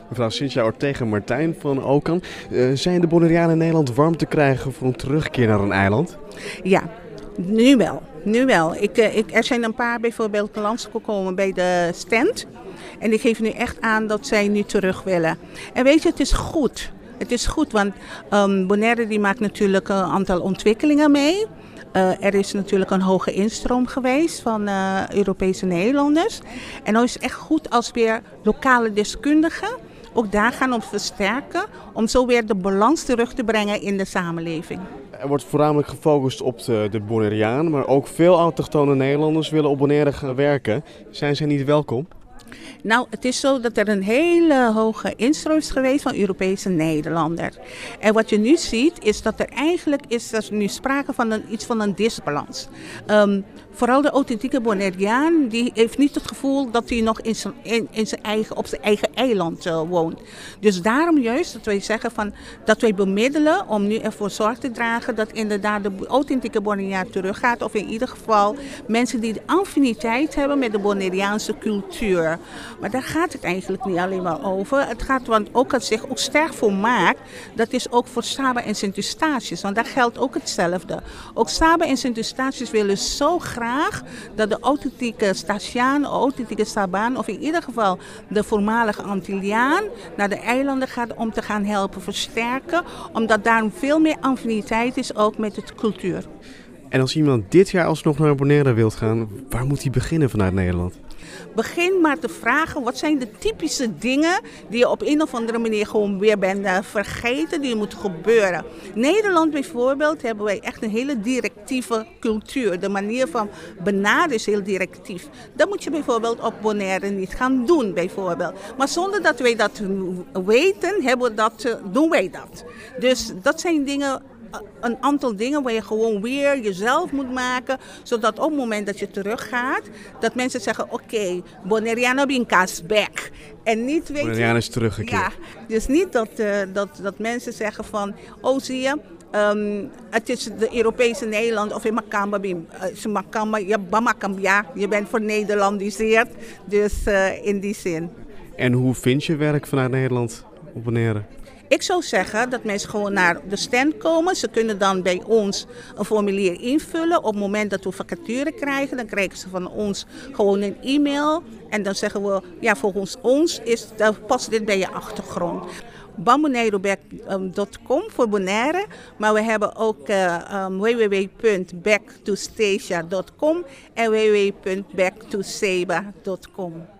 Mevrouw Cynthia Ortega-Martijn van Okan. Zijn de Bonaireanen in Nederland warm te krijgen voor een terugkeer naar een eiland? Ja, nu wel. Nu wel. Er zijn een paar bijvoorbeeld langsgekomen bij de stand. En die geven nu echt aan dat zij nu terug willen. En weet je, het is goed. Het is goed, want Bonaire die maakt natuurlijk een aantal ontwikkelingen mee. Er is natuurlijk een hoge instroom geweest van Europese Nederlanders. En nu is het echt goed als weer lokale deskundigen ook daar gaan op versterken. Om zo weer de balans terug te brengen in de samenleving. Er wordt voornamelijk gefocust op de Bonaireanen, maar ook veel autochtone Nederlanders willen op Bonaire gaan werken. Zijn zij niet welkom? Nou, het is zo dat er een hele hoge instroom is geweest van Europese Nederlanders. En wat je nu ziet is dat er eigenlijk is nu sprake van iets van een disbalans. Vooral de authentieke Bonaireaan die heeft niet het gevoel dat hij nog op zijn eigen eiland woont. Dus daarom juist dat wij zeggen dat wij bemiddelen om nu ervoor zorg te dragen dat inderdaad de authentieke Bonaireaan teruggaat. Of in ieder geval mensen die de affiniteit hebben met de Bonaireaanse cultuur. Maar daar gaat het eigenlijk niet alleen maar over. Het gaat, want ook het zich ook sterk voor maakt, dat is ook voor Saba en Sint-Eustatius. Want daar geldt ook hetzelfde. Ook Saba en Sint-Eustatius willen zo graag dat de authentieke Statiaan, authentieke Sabaan, of in ieder geval de voormalige Antilliaan, naar de eilanden gaat om te gaan helpen versterken. Omdat daar veel meer affiniteit is ook met de cultuur. En als iemand dit jaar alsnog naar Bonaire wilt gaan, waar moet hij beginnen vanuit Nederland? Begin maar te vragen, wat zijn de typische dingen die je op een of andere manier gewoon weer bent vergeten, die moeten gebeuren. Nederland bijvoorbeeld hebben wij echt een hele directieve cultuur. De manier van benaderen is heel directief. Dat moet je bijvoorbeeld op Bonaire niet gaan doen bijvoorbeeld. Maar zonder dat wij dat weten, doen wij dat. Dus dat zijn dingen, een aantal dingen waar je gewoon weer jezelf moet maken, zodat op het moment dat je teruggaat, dat mensen zeggen, oké, Bonaireano binkas back. En niet weten. Bonaireaan is teruggekeerd. Ja, dus niet dat mensen zeggen van, oh zie je, het is de Europese Nederland of in Makamba, ja, je bent vernederlandiseerd, dus in die zin. En hoe vind je werk vanuit Nederland op Bonaire? Ik zou zeggen dat mensen gewoon naar de stand komen. Ze kunnen dan bij ons een formulier invullen. Op het moment dat we vacature krijgen, dan krijgen ze van ons gewoon een e-mail. En dan zeggen we, ja, volgens ons past dit bij je achtergrond. bambonairoback.com voor Bonaire. Maar we hebben ook www.backtostasia.com en www.backtoseba.com.